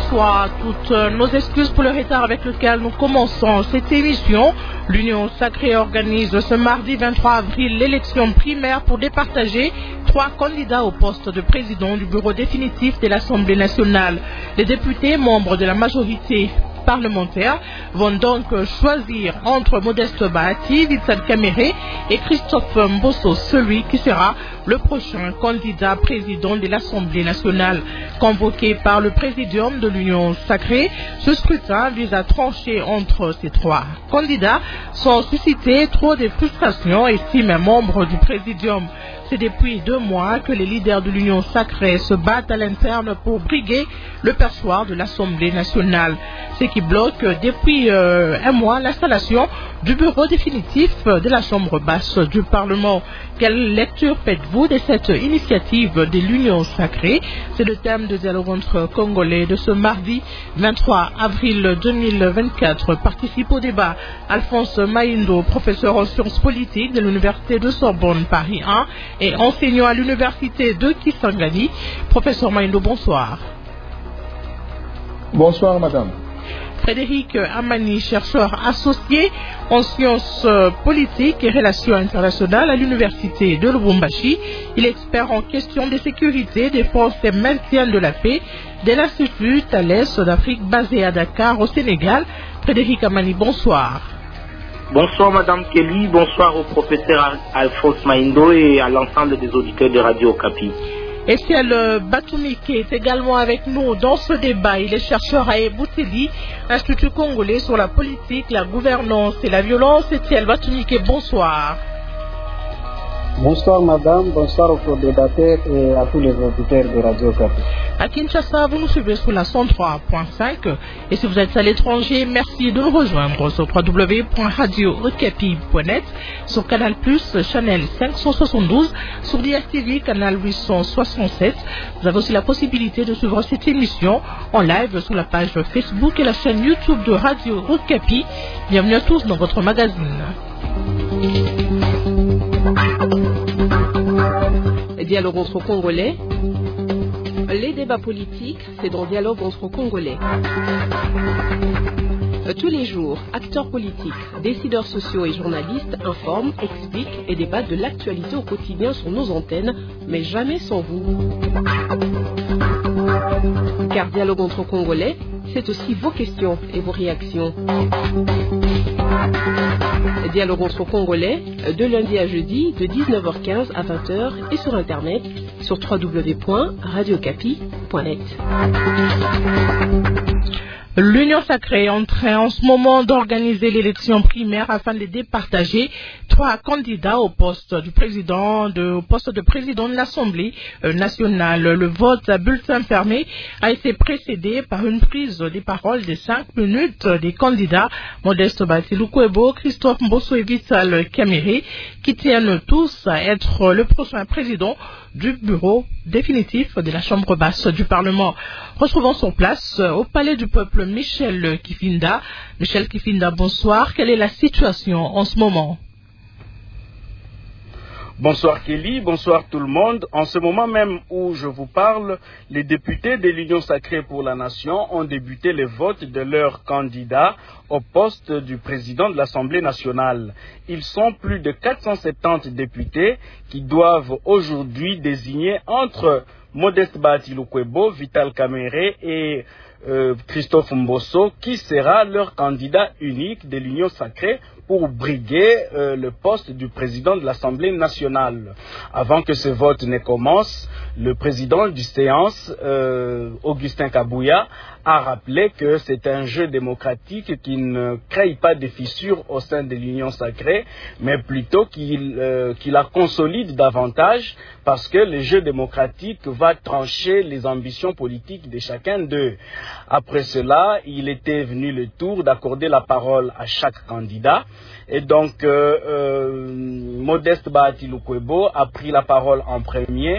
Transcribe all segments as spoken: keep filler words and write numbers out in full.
reçoit toutes nos excuses pour le retard avec lequel nous commençons cette émission. L'Union Sacrée organise ce mardi vingt-trois avril l'élection primaire pour départager trois candidats au poste de président du bureau définitif de l'Assemblée nationale. Les députés membres de la majorité parlementaires vont donc choisir entre Modeste Bahati, Vital Kamere et Christophe Mbosso, celui qui sera le prochain candidat président de l'Assemblée nationale. Convoqué par le présidium de l'Union Sacrée, ce scrutin vise à trancher entre ces trois candidats sans susciter trop de frustration, estime un membre du présidium. C'est depuis deux mois que les leaders de l'Union Sacrée se battent à l'interne pour briguer le perchoir de l'Assemblée nationale. Ce qui bloque depuis euh, un mois l'installation du bureau définitif de la Chambre basse du Parlement. Quelle lecture faites-vous de cette initiative de l'Union Sacrée? C'est le thème de dialogue entre Congolais de ce mardi vingt-trois avril deux mille vingt-quatre. Participe au débat Alphonse Maindo, professeur en sciences politiques de l'Université de Sorbonne Paris un et enseignant à l'Université de Kisangani. Professeur Maindo, bonsoir. Bonsoir, madame. Frédéric Amani, chercheur associé en sciences politiques et relations internationales à l'Université de Lubumbashi. Il est expert en questions de sécurité, défense et maintien de la paix de l'Institut Thalès d'Afrique basé à Dakar au Sénégal. Frédéric Amani, bonsoir. Bonsoir Madame Kelly, bonsoir au professeur Alphonse Maindo et à l'ensemble des auditeurs de Radio Okapi. Estiel Batoumike est également avec nous dans ce débat. Il est chercheur à Ebouteli, Institut congolais sur la politique, la gouvernance et la violence. Estiel Batoumike, bonsoir. Bonsoir madame, bonsoir aux co-débatteurs et à tous les auditeurs de Radio Okapi. À Kinshasa, vous nous suivez sur la cent trois point cinq et si vous êtes à l'étranger, merci de nous rejoindre sur w w w point radio okapi point net, sur Canal Plus, Channel cinq cent soixante-douze, sur D S T V, Canal huit cent soixante-sept. Vous avez aussi la possibilité de suivre cette émission en live sur la page Facebook et la chaîne YouTube de Radio Okapi. Bienvenue à tous dans votre magazine. Dialogue entre Congolais. Les débats politiques, c'est dans Dialogue entre Congolais. Tous les jours, acteurs politiques, décideurs sociaux et journalistes informent, expliquent et débattent de l'actualité au quotidien sur nos antennes, mais jamais sans vous. Car Dialogue entre Congolais, c'est aussi vos questions et vos réactions. Dialogue entre Congolais, de lundi à jeudi, de dix-neuf heures quinze à vingt heures et sur Internet, sur w w w point radio okapi point net. L'Union Sacrée est en train en ce moment d'organiser l'élection primaire afin de départager trois candidats au poste du président, de, au poste de président de l'Assemblée nationale. Le vote à bulletin fermé a été précédé par une prise des paroles de cinq minutes des candidats Modeste Bahati Lukwebo, Christophe Mbosso et Vital Kamere, qui tiennent tous à être le prochain président du bureau définitif de la Chambre basse du Parlement. Retrouvons sur place au Palais du Peuple Michel Kifinda. Michel Kifinda, bonsoir. Quelle est la situation en ce moment? Bonsoir Kelly, bonsoir tout le monde. En ce moment même où je vous parle, les députés de l'Union Sacrée pour la Nation ont débuté les votes de leurs candidats au poste du président de l'Assemblée nationale. Ils sont plus de quatre cent soixante-dix députés qui doivent aujourd'hui désigner entre Modeste Bahati Lukwebo, Vital Kamere et euh, Christophe Mbosso, qui sera leur candidat unique de l'Union Sacrée pour briguer euh, le poste du président de l'Assemblée nationale. Avant que ce vote ne commence, le président du séance, euh, Augustin Kabouya, a rappelé que c'est un jeu démocratique qui ne crée pas de fissures au sein de l'Union Sacrée, mais plutôt qu'il euh, qu'il la consolide davantage parce que le jeu démocratique va trancher les ambitions politiques de chacun d'eux. Après cela, il était venu le tour d'accorder la parole à chaque candidat. Et donc, euh, euh, Modeste Bahati Lukwebo a pris la parole en premier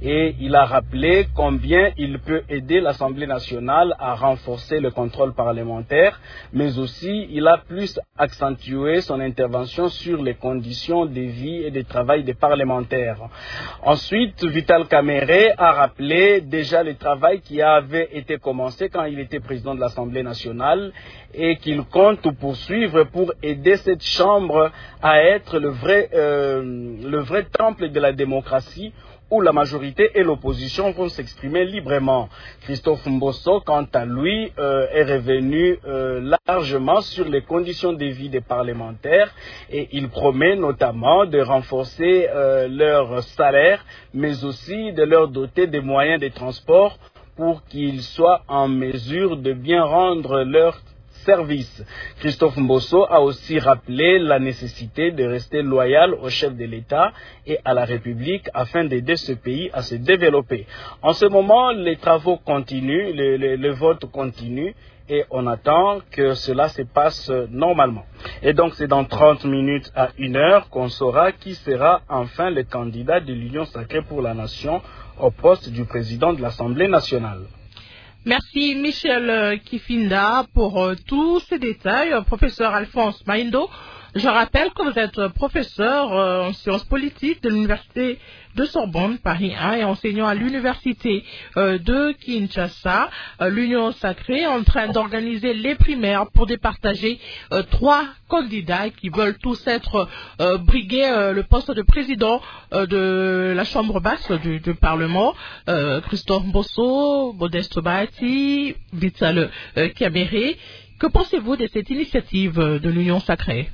et il a rappelé combien il peut aider l'Assemblée nationale à renforcer le contrôle parlementaire, mais aussi il a plus accentué son intervention sur les conditions de vie et de travail des parlementaires. Ensuite, Vital Kamerhe a rappelé déjà le travail qui avait été commencé quand il était président de l'Assemblée nationale et qu'il compte poursuivre pour aider cette chambre à être le vrai, euh, le vrai temple de la démocratie où la majorité et l'opposition vont s'exprimer librement. Christophe Mbosso, quant à lui, euh, est revenu euh, largement sur les conditions de vie des parlementaires et il promet notamment de renforcer euh, leur salaire, mais aussi de leur doter des moyens de transport pour qu'ils soient en mesure de bien rendre leur service. Christophe Mbosso a aussi rappelé la nécessité de rester loyal au chef de l'État et à la République afin d'aider ce pays à se développer. En ce moment, les travaux continuent, le, le, le vote continue et on attend que cela se passe normalement. Et donc c'est dans trente minutes à une heure qu'on saura qui sera enfin le candidat de l'Union sacrée pour la nation au poste du président de l'Assemblée nationale. Merci Michel Kifinda pour euh, tous ces détails. Professeur Alphonse Maindo, je rappelle que vous êtes professeur euh, en sciences politiques de l'Université de Sorbonne, Paris un, et enseignant à l'Université euh, de Kinshasa. Euh, L'Union sacrée est en train d'organiser les primaires pour départager euh, trois candidats qui veulent tous être euh, briguer euh, le poste de président euh, de la Chambre basse du, du Parlement. Euh, Christophe Mbosso, Modeste Bahati, Vital euh, Kamerhe. Que pensez-vous de cette initiative de l'Union sacrée?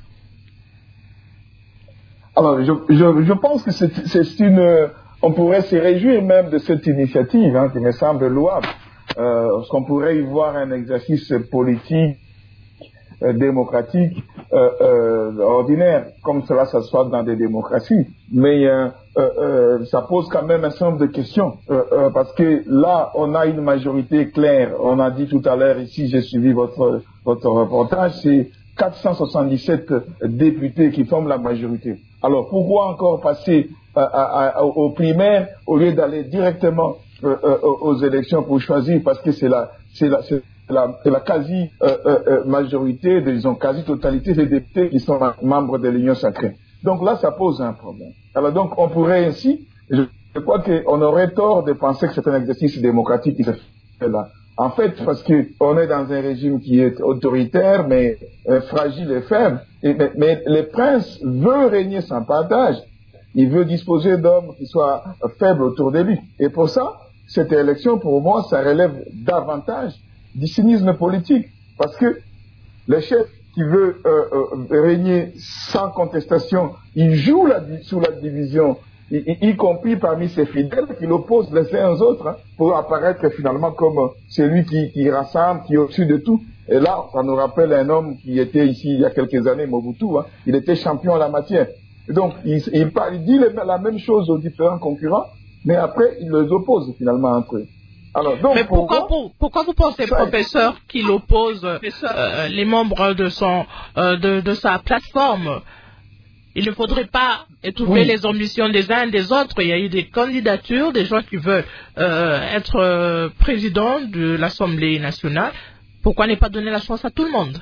Alors, je, je, je pense que c'est, c'est une... On pourrait se réjouir même de cette initiative, hein, qui me semble louable. Euh, parce qu'on pourrait y voir un exercice politique, euh, démocratique, euh, euh, ordinaire, comme cela ça se passe dans des démocraties. Mais euh, euh, euh, ça pose quand même un certain nombre de questions. Euh, euh, parce que là, on a une majorité claire. On a dit tout à l'heure ici, j'ai suivi votre, votre reportage, c'est quatre cent soixante-dix-sept députés qui forment la majorité. Alors, pourquoi encore passer à, à, à, aux primaires au lieu d'aller directement euh, euh, aux élections pour choisir, parce que c'est la, c'est la, c'est la, c'est la quasi euh, euh, majorité, disons quasi totalité des députés qui sont membres de l'Union sacrée. Donc là, ça pose un problème. Alors donc, on pourrait ainsi, je, je crois qu'on aurait tort de penser que c'est un exercice démocratique qui se fait là. En fait, parce qu'on est dans un régime qui est autoritaire, mais euh, fragile et faible. Et, mais, mais le prince veut régner sans partage. Il veut disposer d'hommes qui soient euh, faibles autour de lui. Et pour ça, cette élection, pour moi, ça relève davantage du cynisme politique. Parce que le chef qui veut euh, euh, régner sans contestation, il joue la, sous la division, Y, y compris parmi ses fidèles qui l'opposent les uns aux autres, hein, pour apparaître finalement comme celui qui, qui rassemble, qui est au-dessus de tout. Et là, ça nous rappelle un homme qui était ici il y a quelques années, Mobutu, hein, il était champion en la matière. Et donc, il, il, parle, il dit la même chose aux différents concurrents, mais après, il les oppose finalement entre eux. Alors, donc, mais pourquoi, moi, pour, pourquoi vous pensez, ça, professeur, qu'il oppose euh, les membres de, son, euh, de, de sa plateforme? Il ne faudrait pas étouffer oui. les ambitions des uns et des autres. Il y a eu des candidatures, des gens qui veulent euh, être euh, président de l'Assemblée nationale. Pourquoi ne pas donner la chance à tout le monde?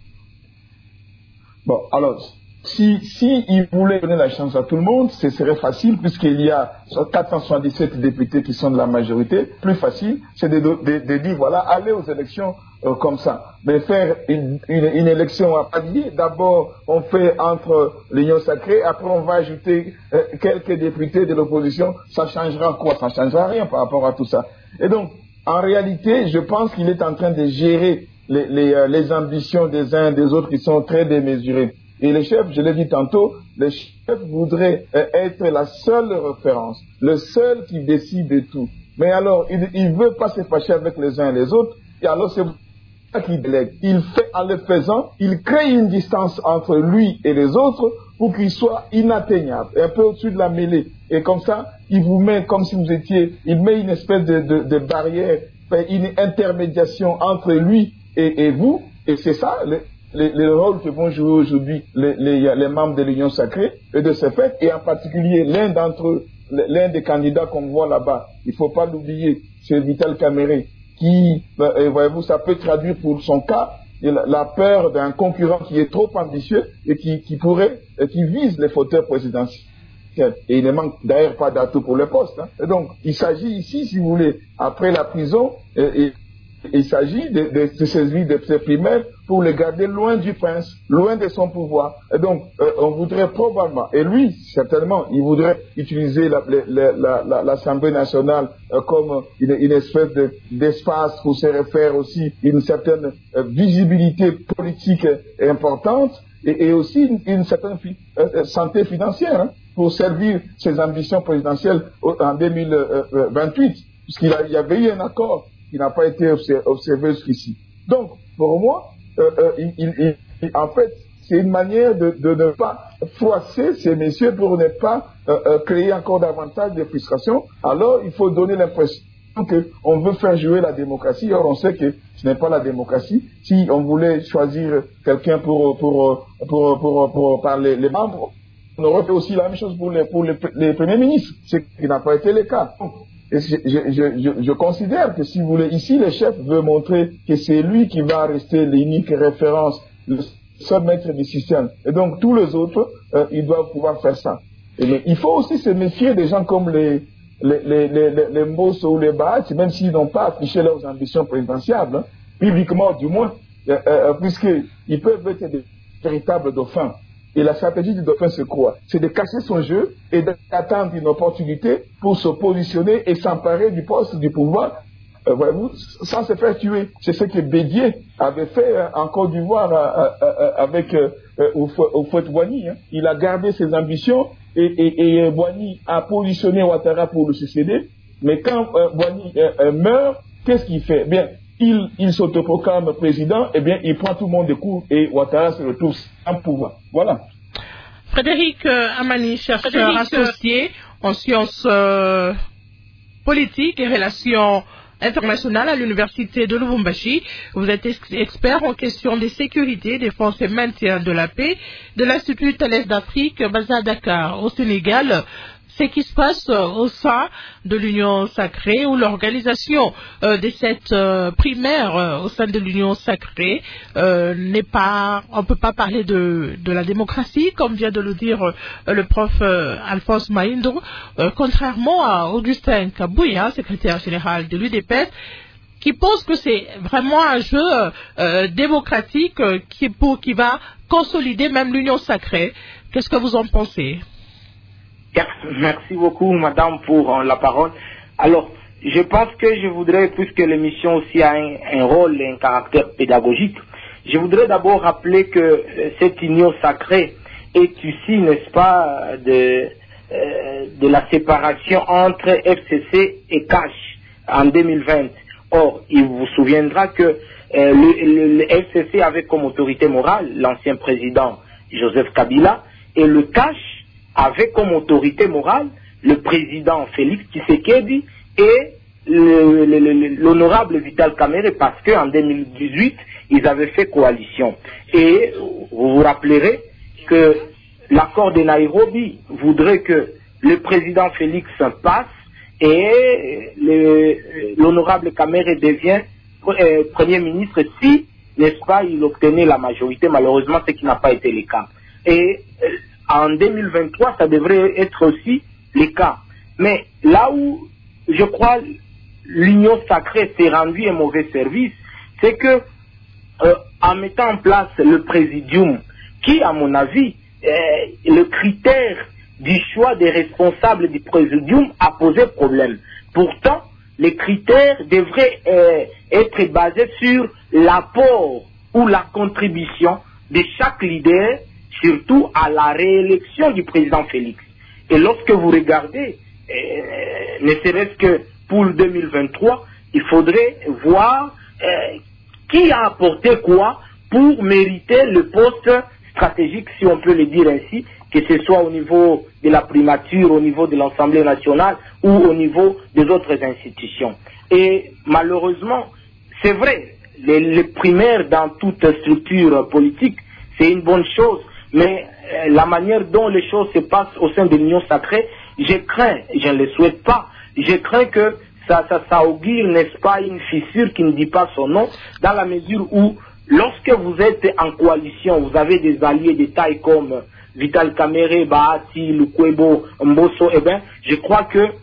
Bon, alors, si, si il voulait donner la chance à tout le monde, ce serait facile, puisqu'il y a quatre cent soixante-dix-sept députés qui sont de la majorité. Plus facile, c'est de, de, de dire, voilà, allez aux élections euh, comme ça. Mais faire une, une, une élection à palier, d'abord, on fait entre l'Union sacrée, après on va ajouter euh, quelques députés de l'opposition. Ça changera quoi? Ça ne changera rien par rapport à tout ça. Et donc, en réalité, je pense qu'il est en train de gérer les, les, euh, les ambitions des uns et des autres qui sont très démesurées. Et les chefs, je l'ai dit tantôt, les chefs voudraient euh, être la seule référence, le seul qui décide de tout. Mais alors, il ne veut pas se fâcher avec les uns et les autres, et alors c'est ça qu'il délègue. Il fait, en le faisant, il crée une distance entre lui et les autres pour qu'il soit inatteignable, un peu au-dessus de la mêlée. Et comme ça, il vous met comme si vous étiez, il met une espèce de, de, de barrière, une intermédiation entre lui et, et vous, et c'est ça, le, Le, le rôle que vont jouer aujourd'hui les, les, les membres de l'Union sacrée, et de ce fait, et en particulier l'un d'entre eux l'un des candidats qu'on voit là-bas, il ne faut pas l'oublier, c'est Vital Kamerhe, qui, euh, voyez-vous, ça peut traduire pour son cas la, la peur d'un concurrent qui est trop ambitieux et qui, qui pourrait, et qui vise les fauteuils présidentiels. Et il ne manque d'ailleurs pas d'atouts pour le poste. Hein. Et donc, il s'agit ici, si vous voulez, après la prison, et, et, il s'agit de, de, de saisir de ces primaires pour les garder loin du prince, loin de son pouvoir. Et donc, euh, on voudrait probablement, et lui, certainement, il voudrait utiliser l'Assemblée la, la, la, la, nationale euh, comme une, une espèce de, d'espace pour se refaire aussi une certaine euh, visibilité politique importante et, et aussi une, une certaine fi, euh, santé financière hein, pour servir ses ambitions présidentielles en deux mille vingt-huit, puisqu'il a, il y avait eu un accord qui n'a pas été observé jusqu'ici. Donc, pour moi, euh, euh, il, il, il, en fait, c'est une manière de, de ne pas froisser ces messieurs pour ne pas euh, euh, créer encore davantage de frustration. Alors, il faut donner l'impression qu'on veut faire jouer la démocratie. Or, on sait que ce n'est pas la démocratie. Si on voulait choisir quelqu'un pour, pour, pour, pour, pour, par les, les membres, on aurait fait aussi la même chose pour les, pour les, les premiers ministres, ce qui n'a pas été le cas. Et je, je, je, je considère que si vous voulez, ici le chef veut montrer que c'est lui qui va rester l'unique référence, le seul maître du système. Et donc tous les autres, euh, ils doivent pouvoir faire ça. Et mais il faut aussi se méfier des gens comme les les les les, les, les Mbosso ou les Bahati, même s'ils n'ont pas affiché leurs ambitions présidentielles, hein, publiquement du moins, euh, euh, puisqu'ils peuvent être des véritables dauphins. Et la stratégie du dauphin, c'est quoi? C'est de cacher son jeu et d'attendre une opportunité pour se positionner et s'emparer du poste du pouvoir, euh, voyez-vous, sans se faire tuer. C'est ce que Bédié avait fait euh, en Côte d'Ivoire euh, euh, avec euh, Houphouët-Boigny. Hein. Il a gardé ses ambitions et, et, et Boigny a positionné Ouattara pour le succéder. Mais quand euh, Boigny euh, euh, meurt, qu'est-ce qu'il fait? Bien, il, il s'autoproclame président, et bien, il prend tout le monde de court et Ouattara se retrouve sans pouvoir. Voilà. Frédéric euh, Amani, chercheur Frédéric, associé en sciences euh, politiques et relations internationales à l'université de Lubumbashi. Vous êtes ex- expert en questions de sécurité, défense et maintien de la paix de l'Institut Thalès d'Afrique basé à Dakar, au Sénégal. Ce qui se passe euh, au sein de l'Union sacrée ou l'organisation euh, de cette euh, primaire euh, au sein de l'Union sacrée euh, n'est pas, on peut pas parler de, de la démocratie comme vient de le dire euh, le prof euh, Alphonse Maindo, euh, contrairement à Augustin Kabouya, secrétaire général de l'U D P S, qui pense que c'est vraiment un jeu euh, démocratique euh, qui, pour, qui va consolider même l'Union sacrée. Qu'est-ce que vous en pensez? Merci beaucoup, madame, pour euh, la parole. Alors, je pense que je voudrais, puisque l'émission aussi a un, un rôle et un caractère pédagogique, je voudrais d'abord rappeler que euh, cette union sacrée est ici, n'est-ce pas, de, euh, de la séparation entre F C C et C A Ch en deux mille vingt. Or, il vous souviendra que euh, le, le, le F C C avait comme autorité morale l'ancien président Joseph Kabila et le C A Ch avait comme autorité morale le président Félix Tshisekedi et le, le, le, l'honorable Vital Kamerhe, parce qu'en deux mille dix-huit, ils avaient fait coalition. Et vous vous rappellerez que l'accord de Nairobi voudrait que le président Félix passe et le, l'honorable Kamerhe devient euh, Premier ministre si, n'est-ce pas, il obtenait la majorité, malheureusement, ce qui n'a pas été le cas. Et euh, en deux mille vingt-trois, ça devrait être aussi le cas. Mais là où, je crois, l'union sacrée s'est rendue un mauvais service, c'est que, euh, en mettant en place le présidium, qui, à mon avis, est le critère du choix des responsables du présidium a posé problème. Pourtant, les critères devraient euh, être basés sur l'apport ou la contribution de chaque leader, surtout à la réélection du président Félix. Et lorsque vous regardez, euh, ne serait-ce que pour deux mille vingt-trois, il faudrait voir euh, qui a apporté quoi pour mériter le poste stratégique, si on peut le dire ainsi, que ce soit au niveau de la primature, au niveau de l'Assemblée nationale ou au niveau des autres institutions. Et malheureusement, c'est vrai, les, les primaires dans toute structure politique, c'est une bonne chose, mais euh, la manière dont les choses se passent au sein de l'Union sacrée je crains, je ne le souhaite pas, je crains que ça, ça, ça augure, n'est-ce pas, une fissure qui ne dit pas son nom, dans la mesure où, lorsque vous êtes en coalition, vous avez des alliés de taille comme Vital Kamerhe, Bahati, Lukwebo, Mbosso, eh bien, je crois que euh,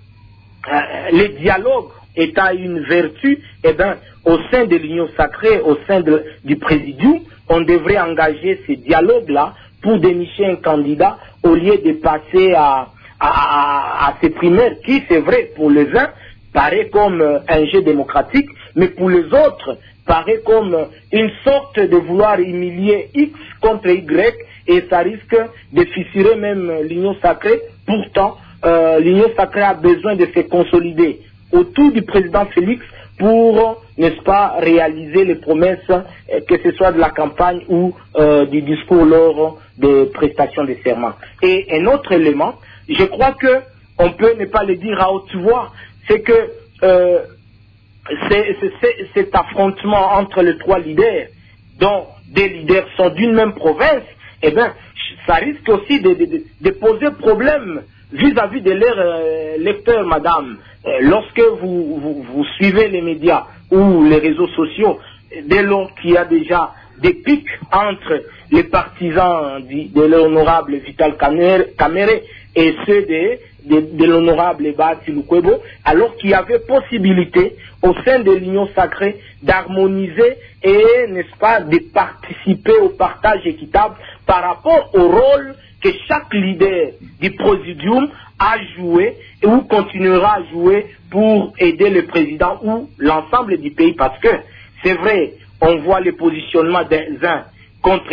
les dialogues étant une vertu, eh bien, au sein de l'Union sacrée, au sein de, du Présidium, on devrait engager ces dialogues-là pour dénicher un candidat au lieu de passer à, à, à, à ces primaires qui, c'est vrai, pour les uns, paraît comme un jeu démocratique, mais pour les autres, paraît comme une sorte de vouloir humilier X contre Y, et ça risque de fissurer même l'Union sacrée. Pourtant, euh, l'Union sacrée a besoin de se consolider autour du président Félix pour, n'est-ce pas, réaliser les promesses, que ce soit de la campagne ou euh, du discours lors des prestations de serment. Et un autre élément, je crois que on peut ne pas le dire à haute voix, c'est que euh, c'est, c'est, c'est, cet affrontement entre les trois leaders, dont des leaders sont d'une même province, eh bien, ça risque aussi de, de, de, de poser problème vis-à-vis de leurs euh, lecteurs, madame. Euh, lorsque vous, vous, vous suivez les médias ou les réseaux sociaux, dès lors qu'il y a déjà des pics entre les partisans de, de l'honorable Vital Kamerhe et ceux de, de, de l'honorable Bahati Lukwebo, alors qu'il y avait possibilité au sein de l'Union sacrée d'harmoniser et, n'est-ce pas, de participer au partage équitable par rapport au rôle que chaque leader du Présidium a joué et ou continuera à jouer pour aider le président ou l'ensemble du pays. Parce que, c'est vrai, on voit les positionnements des uns contre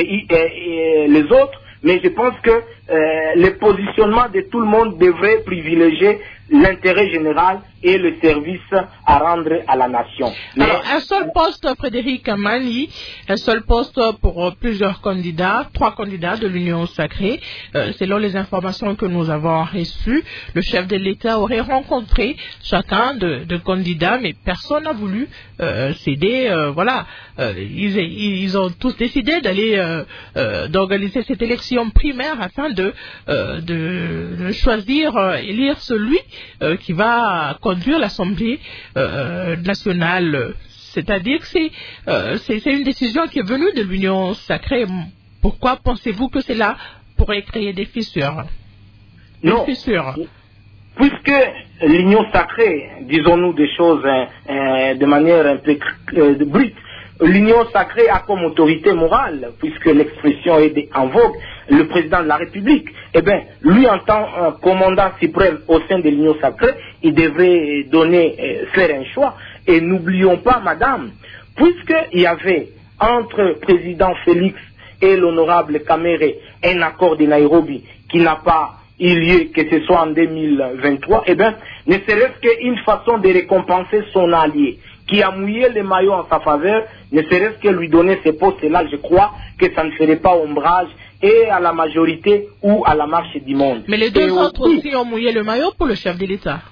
les autres, mais je pense que euh, le positionnement de tout le monde devrait privilégier l'intérêt général et le service à rendre à la nation. Mais... Alors, un seul poste, Frédéric Mali, un seul poste pour euh, plusieurs candidats, trois candidats de l'Union sacrée. Euh, selon les informations que nous avons reçues, le chef de l'État aurait rencontré chacun de, de candidats, mais personne n'a voulu euh, céder. Euh, voilà, euh, ils, ils ont tous décidé d'aller euh, euh, d'organiser cette élection primaire afin de, euh, de, de choisir, euh, élire celui euh, qui va conduire l'Assemblée euh, nationale. C'est-à-dire que c'est, euh, c'est, c'est une décision qui est venue de l'Union sacrée. Pourquoi pensez-vous que cela pourrait créer des fissures? Des Non. fissures. Puisque l'Union sacrée, disons-nous des choses hein, hein, de manière un peu euh, brute, l'Union sacrée a comme autorité morale, puisque l'expression est en vogue, le président de la République. Eh bien, lui en tant que commandant suprême au sein de l'Union sacrée, il devrait donner, euh, faire un choix. Et n'oublions pas, madame, puisqu'il y avait entre le président Félix et l'honorable Kamerhe un accord de Nairobi qui n'a pas eu lieu, que ce soit en deux mille vingt-trois, eh bien, ne serait-ce qu'une façon de récompenser son allié qui a mouillé les maillots en sa faveur, ne serait-ce que lui donner ces postes-là, je crois que ça ne ferait pas ombrage et à la majorité ou à la marche du monde. Mais les deux et autres aussi, aussi ont mouillé le maillot pour le chef de l'État.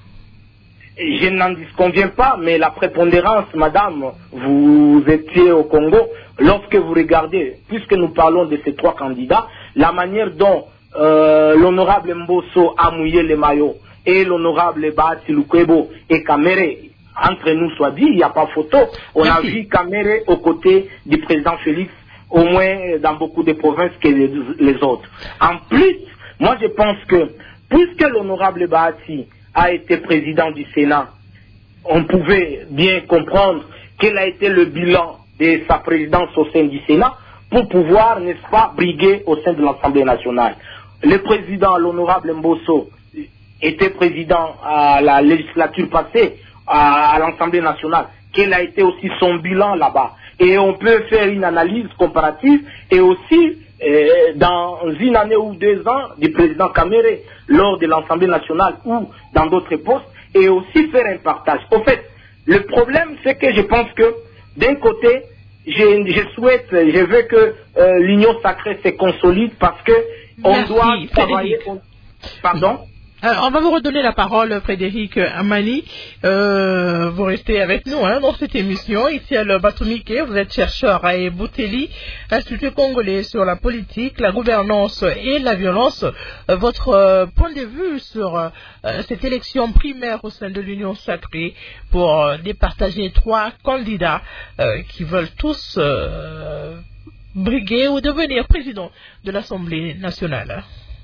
Je n'en disconviens pas, mais la prépondérance, madame, vous étiez au Congo, lorsque vous regardez, puisque nous parlons de ces trois candidats, la manière dont euh, l'honorable Mbosso a mouillé les maillots et l'honorable Bahati Lukwebo et Kamerhe, entre nous soit dit, il n'y a pas photo. On Merci. a vu Kamerhe aux côtés du président Félix, au moins dans beaucoup de provinces que les, les autres. En plus, moi je pense que, puisque l'honorable Bahati a été président du Sénat, on pouvait bien comprendre quel a été le bilan de sa présidence au sein du Sénat pour pouvoir, n'est-ce pas, briguer au sein de l'Assemblée nationale. Le président, l'honorable Mbosso, était président à la législature passée, à, à l'Assemblée nationale. Quel a été aussi son bilan là-bas? Et on peut faire une analyse comparative et aussi euh, dans une année ou deux ans du président Kamerhe lors de l'Assemblée nationale ou dans d'autres postes et aussi faire un partage. Au fait, le problème c'est que je pense que d'un côté, je, je souhaite, je veux que euh, l'Union sacrée se consolide parce que on Merci, doit Frédéric. travailler. On... Pardon? Alors, on va vous redonner la parole, Frédéric Amani. Euh, vous restez avec nous hein, dans cette émission. Ici à le Batumike, vous êtes chercheur à Ebouteli, Institut congolais sur la politique, la gouvernance et la violence. Votre euh, point de vue sur euh, cette élection primaire au sein de l'Union sacrée pour euh, départager trois candidats euh, qui veulent tous euh, briguer ou devenir président de l'Assemblée nationale.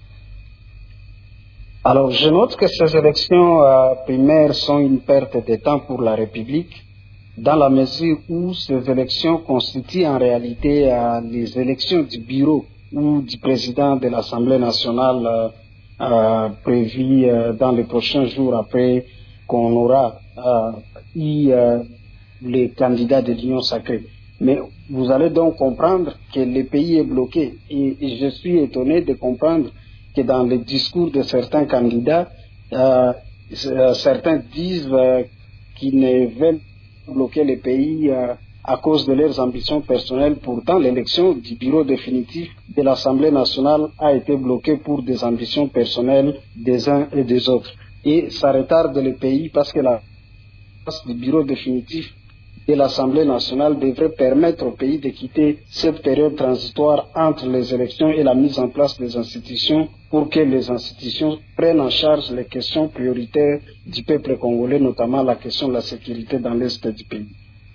Alors, je note que ces élections euh, primaires sont une perte de temps pour la République, dans la mesure où ces élections constituent en réalité euh, les élections du bureau ou du président de l'Assemblée nationale euh, euh, prévues euh, dans les prochains jours après qu'on aura euh, eu euh, les candidats de l'Union sacrée. Mais vous allez donc comprendre que le pays est bloqué et, et je suis étonné de comprendre que dans les discours de certains candidats, euh, certains disent euh, qu'ils ne veulent bloquer le pays euh, à cause de leurs ambitions personnelles. Pourtant, l'élection du bureau définitif de l'Assemblée nationale a été bloquée pour des ambitions personnelles des uns et des autres. Et ça retarde le pays parce que la place du bureau définitif de l'Assemblée nationale devrait permettre au pays de quitter cette période transitoire entre les élections et la mise en place des institutions pour que les institutions prennent en charge les questions prioritaires du peuple congolais, notamment la question de la sécurité dans l'est du pays.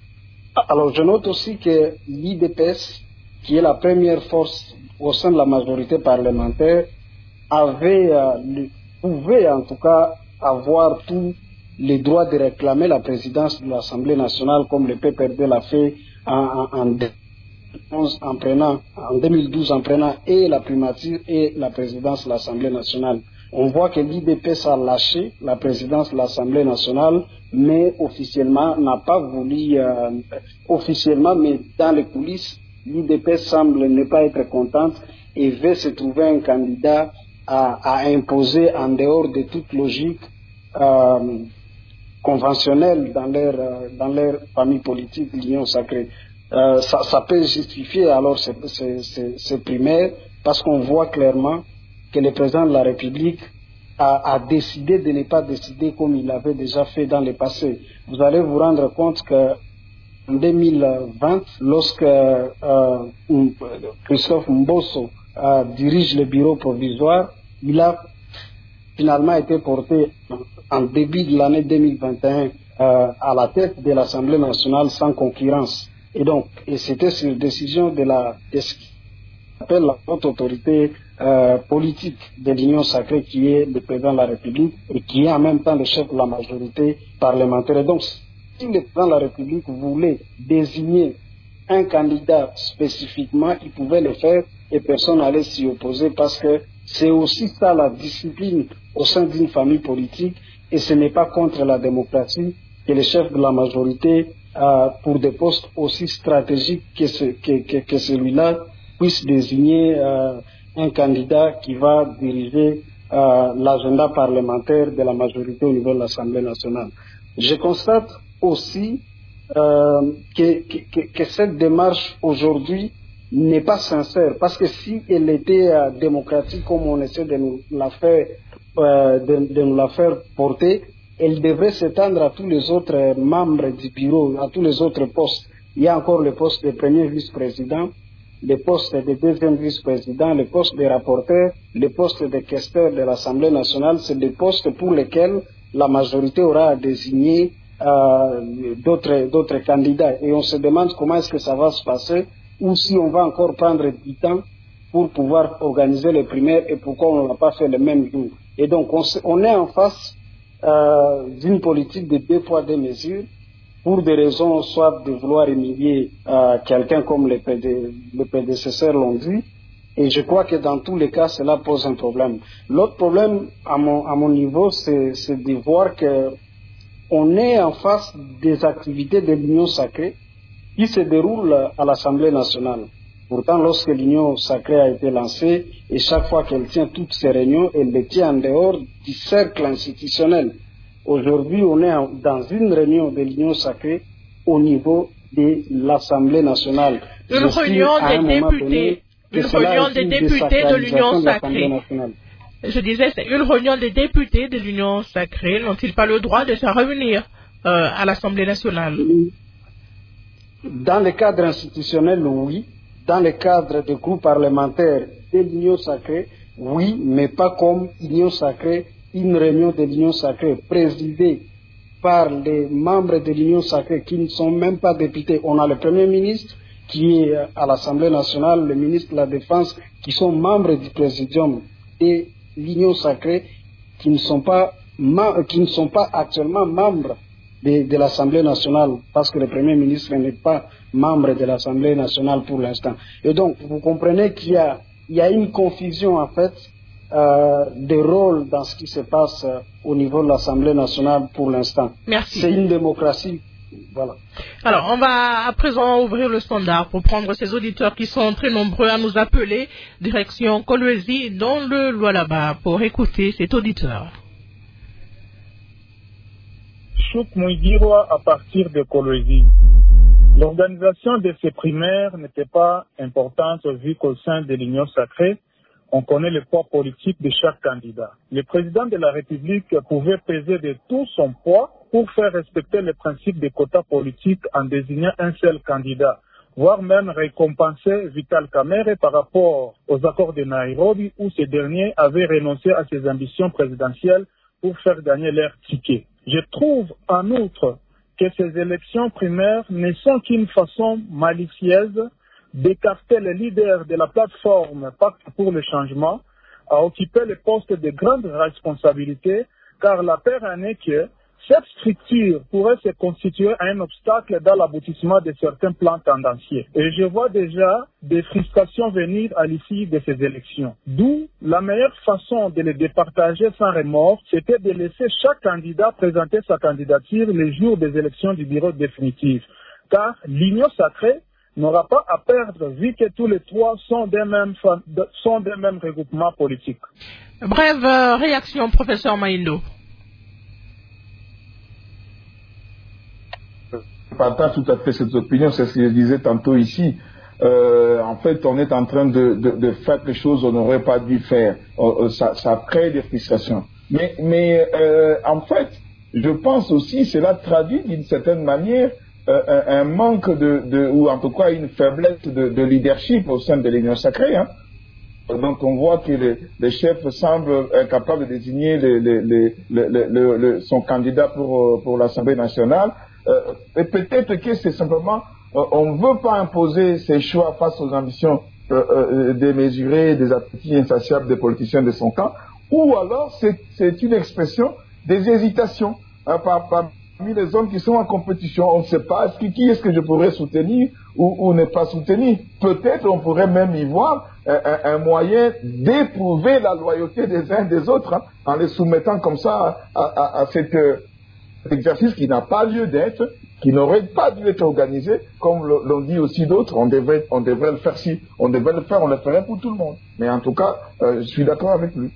Alors je note aussi que l'I D P S, qui est la première force au sein de la majorité parlementaire, avait, euh, pouvait en tout cas avoir tout les droits de réclamer la présidence de l'Assemblée nationale comme le P P R D l'a fait en, en, en, deux mille onze, en, prenant, en deux mille douze en prenant et la primature et la présidence de l'Assemblée nationale. On voit que l'I D P S a lâché la présidence de l'Assemblée nationale, mais officiellement n'a pas voulu, euh, officiellement, mais dans les coulisses, l'I D P S semble ne pas être contente et veut se trouver un candidat à, à imposer en dehors de toute logique euh, conventionnels dans leur, euh, dans leur famille politique, l'Union sacrée. Euh, ça, ça peut justifier alors ces, ces, ces, ces primaires parce qu'on voit clairement que le président de la République a, a décidé de ne pas décider comme il l'avait déjà fait dans le passé. Vous allez vous rendre compte que en deux mille vingt, lorsque euh, Christophe Mbosso euh, dirige le bureau provisoire, il a finalement été porté en début de l'année deux mille vingt et un euh, à la tête de l'Assemblée nationale sans concurrence. Et donc, et c'était sur décision de la de ce qu'on appelle la haute autorité euh, politique de l'Union sacrée qui est le président de la République et qui est en même temps le chef de la majorité parlementaire. Et donc, si le président de la République voulait désigner un candidat spécifiquement, il pouvait le faire et personne n'allait s'y opposer parce que c'est aussi ça la discipline au sein d'une famille politique et ce n'est pas contre la démocratie que le chef de la majorité, euh, pour des postes aussi stratégiques que, ce, que, que, que celui-là, puisse désigner euh, un candidat qui va diriger euh, l'agenda parlementaire de la majorité au niveau de l'Assemblée nationale. Je constate aussi euh, que, que, que cette démarche aujourd'hui n'est pas sincère, parce que si elle était euh, démocratique comme on essaie de nous la faire, euh, de, de nous la faire porter, elle devrait s'étendre à tous les autres membres du bureau, à tous les autres postes. Il y a encore le poste de premier vice-président, le poste de deuxième vice-président, le poste de rapporteur, le poste de questeur de l'Assemblée nationale. C'est des postes pour lesquels la majorité aura à désigner euh, d'autres, d'autres candidats. Et on se demande comment est-ce que ça va se passer, ou si on va encore prendre du temps pour pouvoir organiser les primaires et pourquoi on ne l'a pas fait le même jour. Et donc on, se, on est en face euh, d'une politique de deux poids deux mesures pour des raisons soit de vouloir humilier euh, quelqu'un comme les, prédé, les prédécesseurs l'ont dit, et je crois que dans tous les cas cela pose un problème. L'autre problème à mon, à mon niveau c'est, c'est de voir que on est en face des activités de l'Union sacrée qui se déroule à l'Assemblée nationale. Pourtant, lorsque l'Union sacrée a été lancée, et chaque fois qu'elle tient toutes ses réunions, elle les tient en dehors du cercle institutionnel. Aujourd'hui, on est en, dans une réunion de l'Union sacrée au niveau de l'Assemblée nationale. Une réunion des députés, une réunion des députés de l'Union sacrée. Je disais, c'est une réunion des députés de l'Union sacrée. N'ont-ils pas le droit de se revenir euh, à l'Assemblée nationale? Dans le cadre institutionnel, oui. Dans le cadre des groupes parlementaires de l'Union sacrée, oui, mais pas comme Union sacrée, une réunion de l'Union sacrée présidée par les membres de l'Union sacrée qui ne sont même pas députés. On a le Premier ministre qui est à l'Assemblée nationale, le ministre de la Défense, qui sont membres du Présidium de l'Union sacrée, qui ne sont pas, qui ne sont pas actuellement membres de, de l'Assemblée nationale, parce que le Premier ministre n'est pas membre de l'Assemblée nationale pour l'instant. Et donc, vous comprenez qu'il y a, il y a une confusion, en fait, euh, des rôles dans ce qui se passe euh, au niveau de l'Assemblée nationale pour l'instant. Merci. C'est une démocratie. Voilà. Alors, on va à présent ouvrir le standard pour prendre ces auditeurs qui sont très nombreux à nous appeler, direction Kolwezi, dans le Lualaba, pour écouter cet auditeur. Chouk Mouidirwa à partir de Kolwezi. L'organisation de ces primaires n'était pas importante vu qu'au sein de l'Union sacrée, on connaît le poids politique de chaque candidat. Le président de la République pouvait peser de tout son poids pour faire respecter les principes des quotas politiques en désignant un seul candidat, voire même récompenser Vital Kamerhe par rapport aux accords de Nairobi où ce dernier avait renoncé à ses ambitions présidentielles pour faire gagner leur ticket. Je trouve en outre que ces élections primaires ne sont qu'une façon malicieuse d'écarter les leaders de la plateforme Pacte pour le changement à occuper les postes de grande responsabilité, car la peur en est que cette structure pourrait se constituer un obstacle dans l'aboutissement de certains plans tendanciers. Et je vois déjà des frustrations venir à l'issue de ces élections. D'où la meilleure façon de les départager sans remords, c'était de laisser chaque candidat présenter sa candidature les jours des élections du bureau définitif. Car l'Union sacrée n'aura pas à perdre vu que tous les trois sont des mêmes, sont des mêmes regroupements politiques. Brève euh, réaction, professeur Maindo. Je partage tout à fait cette opinion, c'est ce que je disais tantôt ici. Euh, en fait, on est en train de, de, de faire quelque chose qu'on n'aurait pas dû faire. Euh, ça, ça crée des frustrations. Mais, mais euh, en fait, je pense aussi, cela traduit d'une certaine manière euh, un, un manque de, de, ou en tout cas une faiblesse de, de leadership au sein de l'Union sacrée. Hein. Donc on voit que les, les chefs semblent incapables de désigner les, les, les, les, les, les, son candidat pour, pour l'Assemblée nationale. Euh, et peut-être que c'est simplement, euh, on ne veut pas imposer ses choix face aux ambitions euh, euh, démesurées, des appétits insatiables des politiciens de son camp, ou alors c'est, c'est une expression des hésitations hein, par, parmi les hommes qui sont en compétition. On ne sait pas qui, qui est-ce que je pourrais soutenir ou, ou ne pas soutenir. Peut-être on pourrait même y voir euh, un, un moyen d'éprouver la loyauté des uns des autres hein, en les soumettant comme ça à, à, à cette... Euh, Cet exercice qui n'a pas lieu d'être, qui n'aurait pas dû être organisé, comme l'ont dit aussi d'autres, on devrait, on devrait le faire si, on devrait le faire, on le ferait pour tout le monde. Mais en tout cas, euh, je suis d'accord avec lui.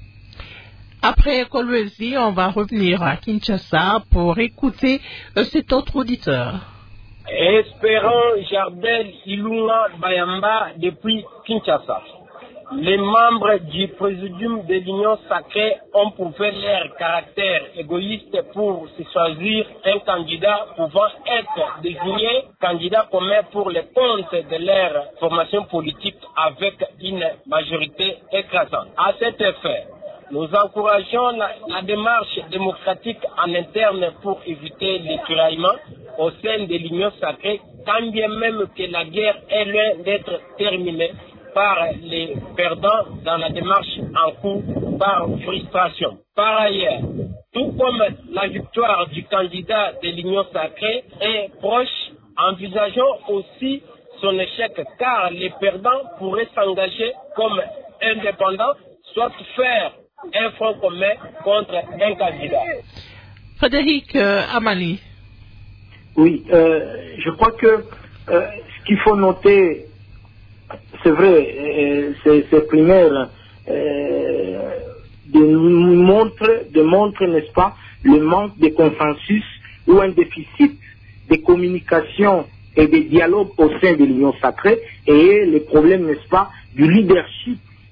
Après Kolwezi, on va revenir à Kinshasa pour écouter euh, cet autre auditeur. Espérant Jardel Ilunga Bayamba depuis Kinshasa. Les membres du Présidium de l'Union sacrée ont prouvé leur caractère égoïste pour se choisir un candidat pouvant être désigné candidat commun pour les comptes de leur formation politique avec une majorité écrasante. À cet effet, nous encourageons la, la démarche démocratique en interne pour éviter les tiraillements au sein de l'Union sacrée, quand bien même que la guerre est loin d'être terminée par les perdants dans la démarche en cours par frustration. Par ailleurs, tout comme la victoire du candidat de l'Union sacrée est proche, envisageons aussi son échec car les perdants pourraient s'engager comme indépendants, soit faire un front commun contre un candidat. Frédéric euh, Amani. Oui, euh, je crois que euh, ce qu'il faut noter, c'est vrai, euh, ces, ces primaires euh, de nous montrent, de montrent, n'est-ce pas, le manque de consensus ou un déficit de communication et de dialogue au sein de l'Union sacrée et les problèmes, n'est-ce pas, du leadership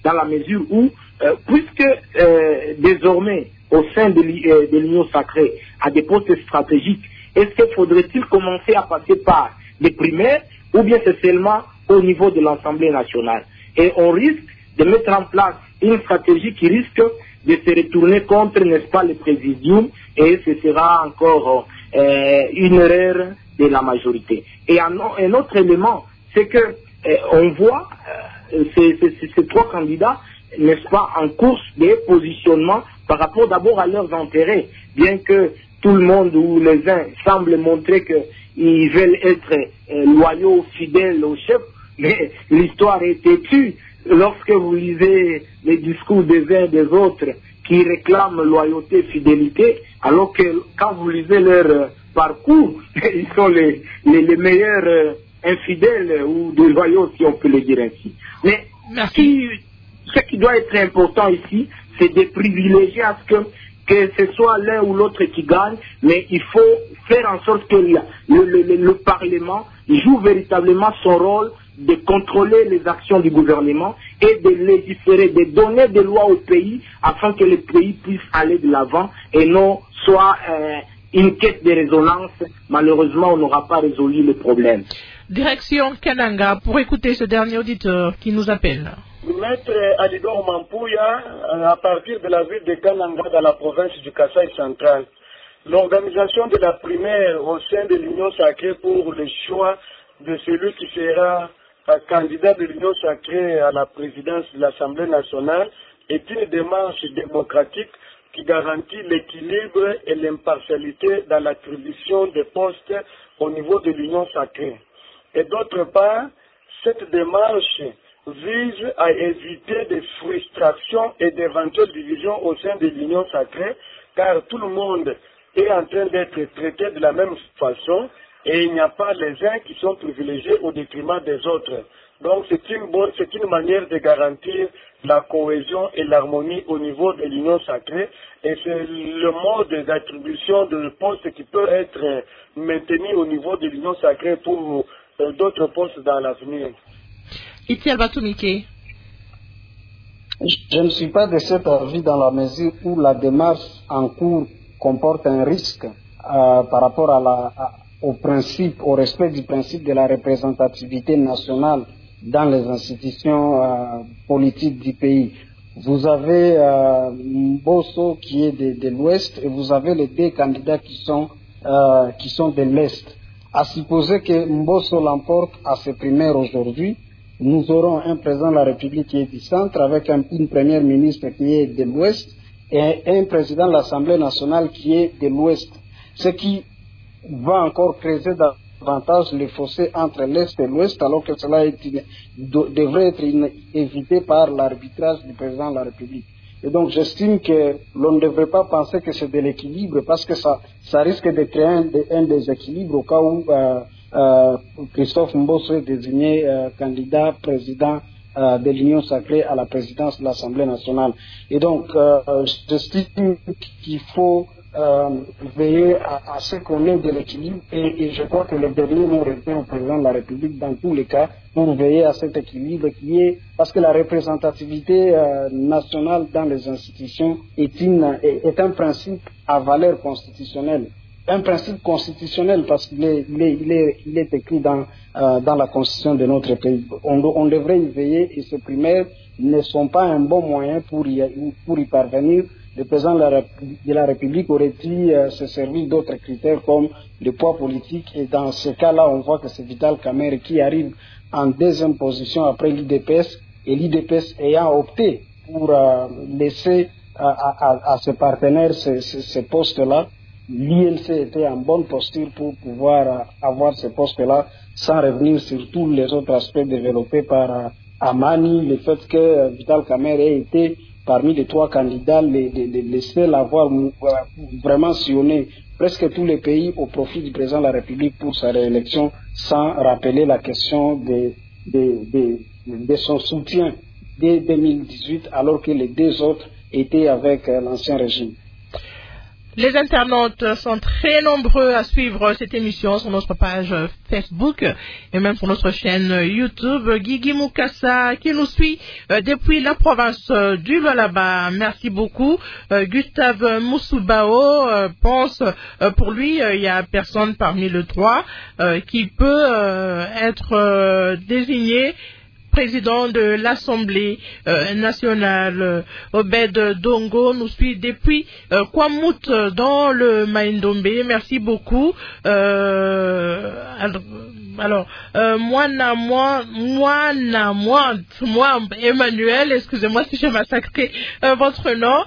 dans la mesure où, euh, puisque euh, désormais, au sein de l'Union sacrée, à des postes stratégiques, est-ce qu'il faudrait-il commencer à passer par les primaires ou bien c'est seulement au niveau de l'Assemblée nationale? Et on risque de mettre en place une stratégie qui risque de se retourner contre, n'est-ce pas, le présidium, et ce sera encore euh, une erreur de la majorité. Et un, un autre élément, c'est que euh, on voit euh, ces, ces, ces trois candidats, n'est-ce pas, en course de positionnement par rapport d'abord à leurs intérêts, bien que tout le monde ou les uns semblent montrer qu'ils veulent être euh, loyaux, fidèles au chef, mais l'histoire est têtue. Lorsque vous lisez les discours des uns et des autres qui réclament loyauté, fidélité, alors que quand vous lisez leur euh, parcours, ils sont les, les, les meilleurs euh, infidèles ou de loyaux, si on peut le dire ainsi. Mais ce qui, ce qui doit être important ici, c'est de privilégier à ce que, que ce soit l'un ou l'autre qui gagne, mais il faut faire en sorte que le, le, le, le Parlement joue véritablement son rôle de contrôler les actions du gouvernement et de légiférer, de donner des lois au pays afin que le pays puisse aller de l'avant et non soit euh, une quête de résonance. Malheureusement, on n'aura pas résolu le problème. Direction Kananga, pour écouter ce dernier auditeur qui nous appelle. Maître Alidor Mampouya, à partir de la ville de Kananga dans la province du Kasaï central, l'organisation de la primaire au sein de l'Union sacrée pour le choix de celui qui sera candidat de l'Union sacrée à la présidence de l'Assemblée nationale est une démarche démocratique qui garantit l'équilibre et l'impartialité dans l'attribution des postes au niveau de l'Union sacrée. Et d'autre part, cette démarche vise à éviter des frustrations et d'éventuelles divisions au sein de l'Union sacrée, car tout le monde est en train d'être traité de la même façon et il n'y a pas les uns qui sont privilégiés au détriment des autres. Donc c'est une, bonne, c'est une manière de garantir la cohésion et l'harmonie au niveau de l'Union sacrée et c'est le mode d'attribution de postes qui peut être maintenu au niveau de l'Union sacrée pour euh, d'autres postes dans l'avenir. Itiel Batumike. Je ne suis pas de cet avis dans la mesure où la démarche en cours comporte un risque euh, par rapport à la, à, au principe, au respect du principe de la représentativité nationale dans les institutions euh, politiques du pays. Vous avez euh, Mbosso qui est de, de l'Ouest et vous avez les deux candidats qui sont, euh, qui sont de l'Est. À supposer que Mbosso l'emporte à ses primaires aujourd'hui, nous aurons un président de la République qui est du centre avec un, une première ministre qui est de l'Ouest et un président de l'Assemblée nationale qui est de l'Ouest. Ce qui va encore creuser davantage les fossés entre l'Est et l'Ouest, alors que cela est une, de, devrait être une, évité par l'arbitrage du président de la République. Et donc j'estime que l'on ne devrait pas penser que c'est de l'équilibre, parce que ça, ça risque de créer un, un déséquilibre au cas où euh, euh, Christophe Mbosso est désigné euh, candidat président euh, de l'Union sacrée à la présidence de l'Assemblée nationale. Et donc euh, j'estime qu'il faut Euh, veiller à, à ce qu'on ait de l'équilibre et, et je crois que les derniers mots reviennent au président de la République dans tous les cas pour veiller à cet équilibre qui est, parce que la représentativité euh, nationale dans les institutions est, une, est, est un principe à valeur constitutionnelle, un principe constitutionnel parce qu'il est, il est, il est, il est écrit dans, euh, dans la constitution de notre pays. On, on devrait y veiller et ces primaires ne sont pas un bon moyen pour y, pour y parvenir. Le président de la, de la République aurait dû euh, se servir d'autres critères comme le poids politique et dans ce cas-là, on voit que c'est Vital Kamerhe qui arrive en deuxième position après l'I D P S et l'I D P S ayant opté pour euh, laisser à, à, à ses partenaires ces, ces, ces postes-là. L'I N C était en bonne posture pour pouvoir euh, avoir ces postes-là sans revenir sur tous les autres aspects développés par euh, Amani, le fait que euh, Vital Kamerhe ait été parmi les trois candidats, les, les, les seuls à avoir vraiment sillonné presque tous les pays au profit du président de la République pour sa réélection, sans rappeler la question de, de, de, de son soutien dès deux mille dix-huit, alors que les deux autres étaient avec l'ancien régime. Les internautes sont très nombreux à suivre cette émission sur notre page Facebook et même sur notre chaîne YouTube. Guigui Moukassa qui nous suit euh, depuis la province euh, du Lualaba. Merci beaucoup. Euh, Gustave Moussoubao euh, pense, euh, pour lui, il euh, n'y a personne parmi les trois euh, qui peut euh, être euh, désigné président de l'Assemblée euh, nationale. euh, Obed Dongo nous suit depuis euh, Kwamout euh, dans le Maïndombe. Merci beaucoup. Euh, alors, alors euh, moi, na, moi, moi, na, moi, moi, Emmanuel, excusez-moi si j'ai massacré euh, votre nom.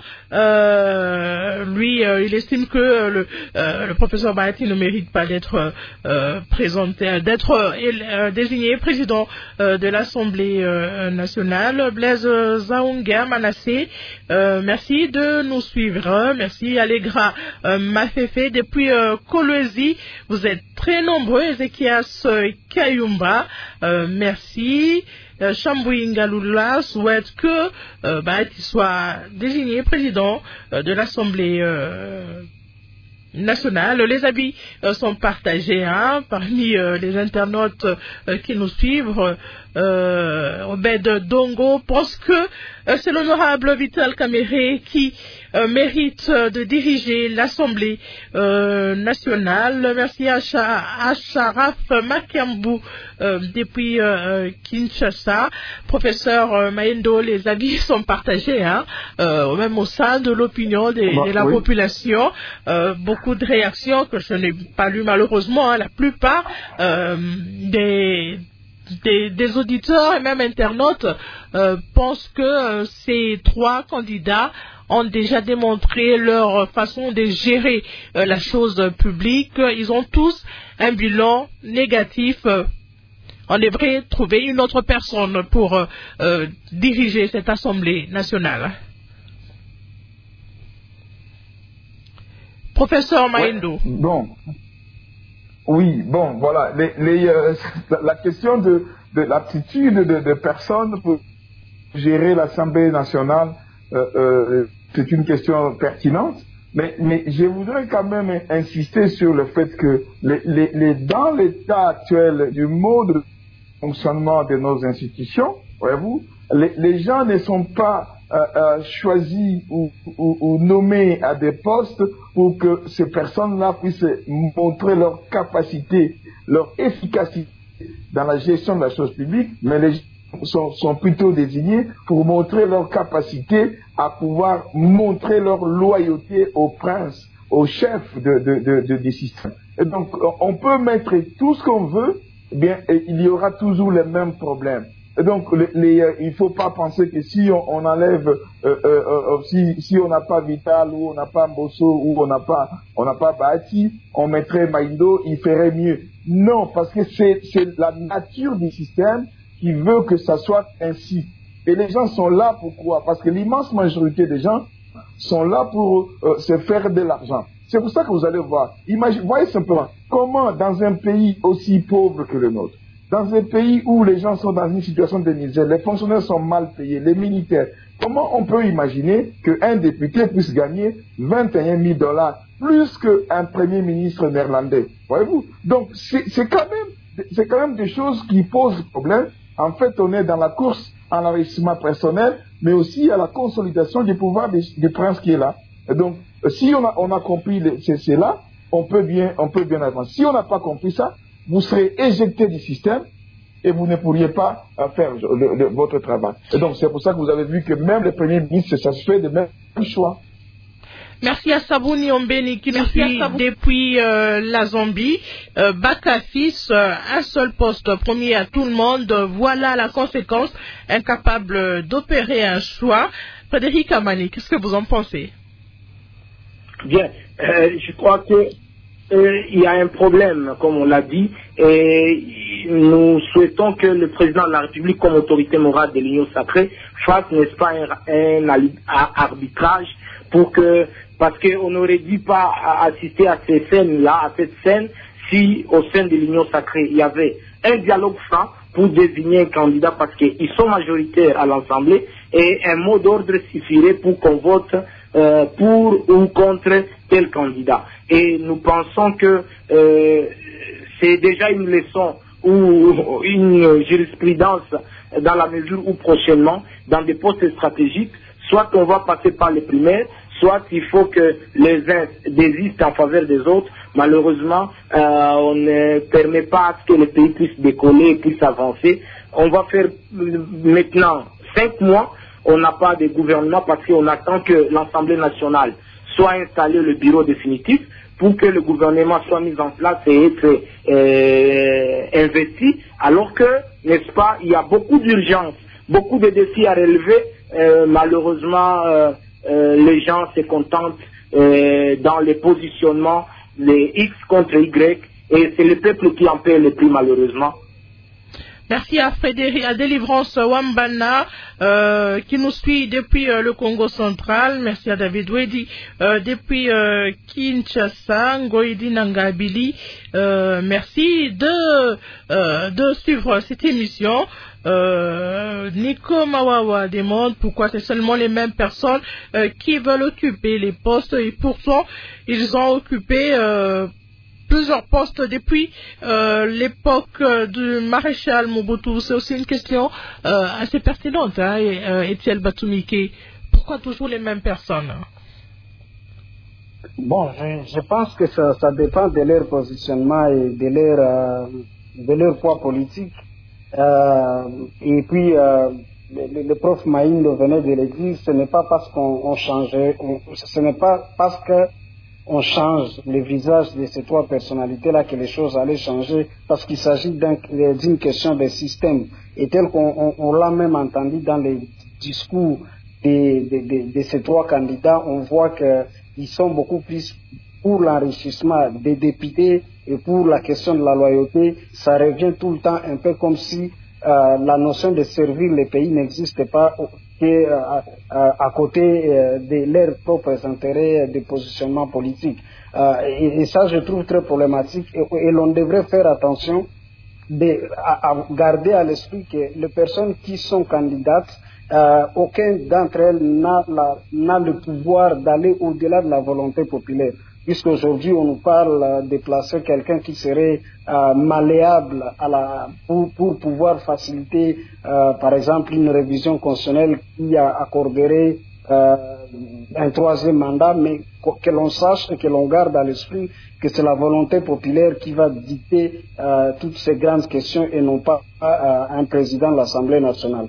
Euh, lui, euh, il estime que euh, le, euh, le professeur Bahati ne mérite pas d'être euh, présenté, d'être euh, désigné président euh, de l'Assemblée euh, nationale. Blaise Zaunga Manassé, euh, merci de nous suivre. Merci Allegra euh, Mafefe depuis euh, Kolwezi. Vous êtes très nombreux. Ezekias Kayumba, euh, merci. Euh, Chambouy Ngalula souhaite que euh, Bahati soit désigné président euh, de l'Assemblée euh, nationale. Les avis euh, sont partagés hein, parmi euh, les internautes euh, qui nous suivent. Euh, Obed Dongo pense que euh, c'est l'honorable Vital Kamere qui euh, mérite euh, de diriger l'Assemblée euh, nationale. Merci à Sharaf Makambou euh, depuis euh, Kinshasa. Professeur euh, Maendo, les avis sont partagés, hein, euh, même au sein de l'opinion de, bah, de la oui. population. Euh, beaucoup de réactions que je n'ai pas lues malheureusement. Hein, la plupart euh, des Des, des auditeurs et même internautes euh, pensent que euh, ces trois candidats ont déjà démontré leur façon de gérer euh, la chose publique. Ils ont tous un bilan négatif. On devrait trouver une autre personne pour euh, euh, diriger cette Assemblée nationale. Professeur Maendo. Ouais, bon. Oui, bon, voilà. Les, les, euh, la question de, de l'aptitude de, de personnes pour gérer l'Assemblée nationale, euh, euh, c'est une question pertinente. Mais, mais je voudrais quand même insister sur le fait que les, les, les, dans l'état actuel du mode de fonctionnement de nos institutions, voyez-vous, les, les gens ne sont pas euh, euh, choisis ou, ou, ou nommés à des postes pour que ces personnes-là puissent montrer leur capacité, leur efficacité dans la gestion de la chose publique, mais les gens sont, sont plutôt désignés pour montrer leur capacité à pouvoir montrer leur loyauté au prince, au chef de, de, de, de, des systèmes. Et donc, on peut mettre tout ce qu'on veut, eh bien, il y aura toujours les mêmes problèmes. Et donc, les, les, euh, il ne faut pas penser que si on, on enlève, euh, euh, euh, si, si on n'a pas Vital ou on n'a pas Mbosso ou on n'a pas, on n'a pas Bahati, on mettrait Maïndo, il ferait mieux. Non, parce que c'est, c'est la nature du système qui veut que ça soit ainsi. Et les gens sont là pourquoi? Parce que l'immense majorité des gens sont là pour euh, se faire de l'argent. C'est pour ça que vous allez voir. Imaginez, voyez simplement comment dans un pays aussi pauvre que le nôtre, dans un pays où les gens sont dans une situation de misère, les fonctionnaires sont mal payés, les militaires, comment on peut imaginer qu'un député puisse gagner vingt et un mille dollars plus qu'un premier ministre néerlandais? Voyez-vous? Donc, c'est, c'est, quand même, c'est quand même des choses qui posent problème. En fait, on est dans la course à l'enrichissement personnel, mais aussi à la consolidation du pouvoir des, des princes qui est là. Et donc, si on a, on a compris les, c'est, c'est là, on peut bien, on peut bien avancer. Si on n'a pas compris ça, vous serez éjecté du système et vous ne pourriez pas euh, faire le, le, votre travail. Et donc, c'est pour ça que vous avez vu que même les premiers ministres, ça se fait de même choix. Merci à Sabouni Ombeni qui nous suit depuis euh, la Zambie. Euh, Bakafis, euh, un seul poste promis à tout le monde. Voilà la conséquence, incapable d'opérer un choix. Frédéric Amani, qu'est-ce que vous en pensez? Bien, euh, je crois que euh, il y a un problème, comme on l'a dit, et nous souhaitons que le président de la République, comme autorité morale de l'Union sacrée, fasse, n'est-ce pas, un, un arbitrage pour que, parce qu'on n'aurait dû pas assister à ces scènes-là, à cette scène, si au sein de l'Union sacrée, il y avait un dialogue franc pour désigner un candidat, parce qu'ils sont majoritaires à l'Assemblée, et un mot d'ordre suffirait pour qu'on vote euh, pour ou contre tel candidat. Et nous pensons que euh, c'est déjà une leçon ou une jurisprudence dans la mesure où prochainement, dans des postes stratégiques, soit on va passer par les primaires, soit il faut que les uns désistent en faveur des autres. Malheureusement, euh, on ne permet pas à ce que le pays puisse décoller et puisse avancer. On va faire maintenant cinq mois, on n'a pas de gouvernement parce qu'on attend que l'Assemblée nationale soit installée, le bureau définitif, pour que le gouvernement soit mis en place et être euh, investi, alors que, n'est-ce pas, il y a beaucoup d'urgences, beaucoup de défis à relever. Euh, malheureusement, euh, euh, les gens se contentent euh, dans les positionnements, les X contre Y, et c'est le peuple qui en paie le prix, malheureusement. Merci à Frédéric, à Délivrance Wambana, euh, qui nous suit depuis euh, le Congo central. Merci à David Wedi, euh, depuis euh, Kinshasa, Ngoïdi Nangabili. Euh, merci de, euh, de suivre cette émission. Euh, Nico Mawawa demande pourquoi c'est seulement les mêmes personnes euh, qui veulent occuper les postes, et pourtant ils ont occupé euh, plusieurs postes depuis euh, l'époque euh, du maréchal Mobutu. C'est aussi une question euh, assez pertinente, hein, euh, Étienne Batumike. Pourquoi toujours les mêmes personnes? Bon, je, je pense que ça, ça dépend de leur positionnement et de leur, euh, de leur poids politique. Euh, et puis, euh, le, le prof Maïndo venait de le dire, ce n'est pas parce qu'on on changeait, on, ce n'est pas parce que on change le visage de ces trois personnalités-là que les choses allaient changer, parce qu'il s'agit d'un, d'une question de système. Et tel qu'on on, on l'a même entendu dans les discours de, de, de, de ces trois candidats, on voit qu'ils sont beaucoup plus pour l'enrichissement des députés et pour la question de la loyauté. Ça revient tout le temps un peu comme si euh, la notion de servir le pays n'existe pas que, euh, euh, à côté euh, de leurs propres intérêts de positionnement politique. Euh, et, et ça, je trouve très problématique. Et, et l'on devrait faire attention de, à, à garder à l'esprit que les personnes qui sont candidates, euh, aucun d'entre elles n'a, la, n'a le pouvoir d'aller au-delà de la volonté populaire. Puisqu'aujourd'hui, on nous parle de placer quelqu'un qui serait euh, malléable à la, pour, pour pouvoir faciliter, euh, par exemple, une révision constitutionnelle qui accorderait euh, un troisième mandat, mais que l'on sache et que l'on garde à l'esprit que c'est la volonté populaire qui va dicter euh, toutes ces grandes questions et non pas euh, un président de l'Assemblée nationale.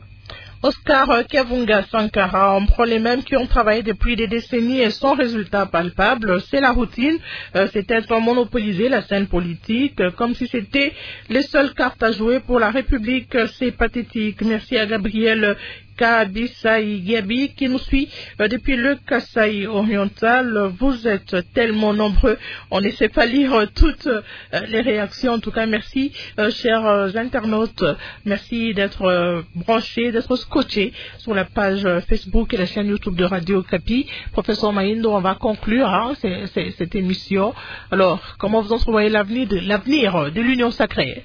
Oscar Kavunga Sankara, on prend les mêmes qui ont travaillé depuis des décennies et sans résultat palpable. C'est la routine, euh, c'est être monopoliser la scène politique, euh, comme si c'était les seules cartes à jouer pour la République. C'est pathétique. Merci à Gabriel Kabissaï Gabi qui nous suit euh, depuis le Kasaï oriental. Vous êtes tellement nombreux, on n'essaie pas lire euh, toutes euh, les réactions. En tout cas, merci euh, chers euh, internautes, merci d'être euh, branchés, d'être scotchés sur la page euh, Facebook et la chaîne YouTube de Radio Kapi. Professeur Maïndo, on va conclure hein, c'est, c'est, cette émission. Alors, comment vous entrevoyez l'avenir de, l'avenir de l'Union sacrée?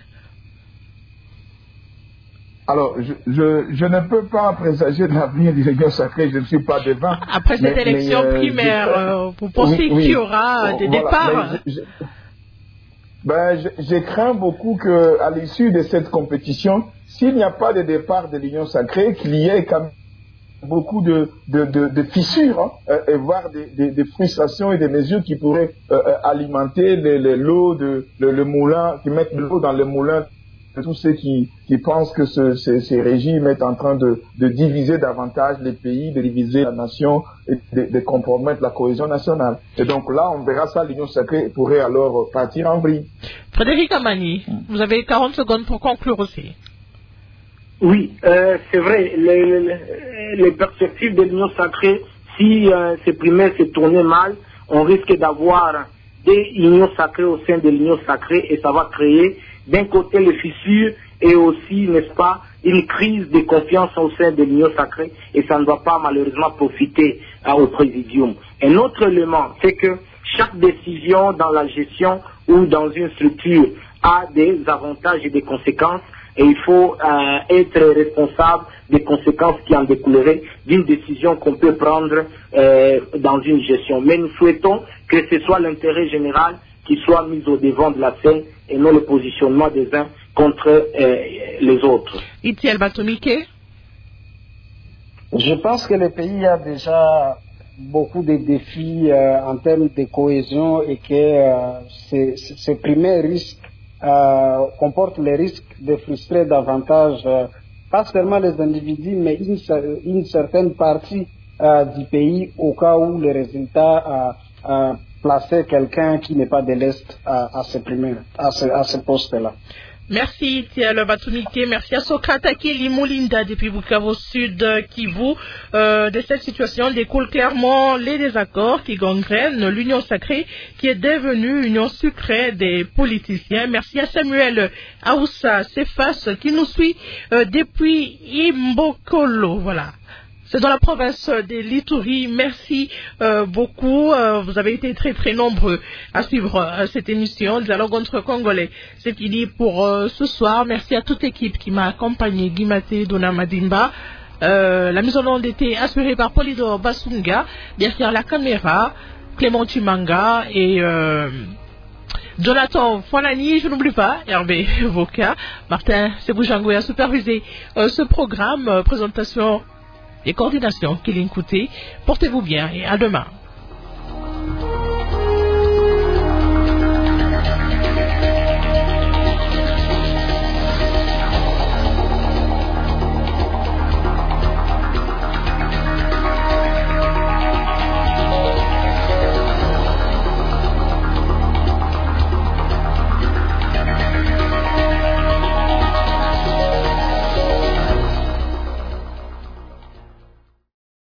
Alors, je, je, je ne peux pas présager de l'avenir de l'Union sacrée, je ne suis pas devant. Après cette mais, élection mais, euh, primaire, euh, vous pensez oui, oui. qu'il y aura des voilà, départs je, je, ben, je, je crains beaucoup qu'à l'issue de cette compétition, s'il n'y a pas de départ de l'Union sacrée, qu'il y ait quand même beaucoup de, de, de, de fissures, hein, euh, et voire des, des, des frustrations et des mesures qui pourraient euh, alimenter les, les lots, de, le, le moulin, qui mettent de l'eau dans le moulin de tous ceux qui, qui pensent que ce, ces, ces régimes sont en train de, de diviser davantage les pays, de diviser la nation et de, de compromettre la cohésion nationale. Et donc là, on verra ça, l'Union sacrée pourrait alors partir en vrille. Frédéric Amani, vous avez quarante secondes pour conclure aussi. Oui, euh, c'est vrai, les, les, les perspectives de l'Union sacrée, si euh, ces primaires se tournaient mal, on risque d'avoir des unions sacrées au sein de l'Union sacrée et ça va créer d'un côté les fissures et aussi, n'est-ce pas, une crise de confiance au sein de l'Union sacrée et ça ne va pas malheureusement profiter euh, au présidium. Un autre élément, c'est que chaque décision dans la gestion ou dans une structure a des avantages et des conséquences. et il faut euh, être responsable des conséquences qui en découleraient d'une décision qu'on peut prendre euh, dans une gestion. Mais nous souhaitons que ce soit l'intérêt général qui soit mis au devant de la scène et non le positionnement des uns contre euh, les autres. Itiel Batomike. Je pense que le pays a déjà beaucoup de défis euh, en termes de cohésion et que euh, ces, ces primaires risques euh, comportent le risque de frustrer davantage euh, pas seulement les individus mais une, une certaine partie euh, du pays au cas où le résultat euh, euh, plaçait quelqu'un qui n'est pas de l'Est à, à ce primaire, à ce, à ce poste-là. Merci Thiel Batumike, merci à Socrate Akili Moulinda depuis Bukavu Sud Kivu. Euh, de cette situation découlent clairement les désaccords qui gangrènent l'union sacrée qui est devenue union sucrée des politiciens. Merci à Samuel Aoussa Cephas qui nous suit euh, depuis Imbokolo. Voilà. C'est dans la province de l'Ituri. Merci euh, beaucoup. Euh, vous avez été très très nombreux à suivre euh, cette émission Dialogue entre Congolais. C'est fini pour euh, ce soir. Merci à toute l'équipe qui m'a accompagné. Guimate Dona Madimba. Euh, la mise en onde était assurée par Polydor Basunga. Bien sûr, la caméra, Clément Chimanga et euh, Jonathan Fonani, je n'oublie pas, Hervé Voka. Martin Seboujangoui a supervisé euh, ce programme. Euh, présentation et coordination qui l'ont coûté. Portez-vous bien et à demain.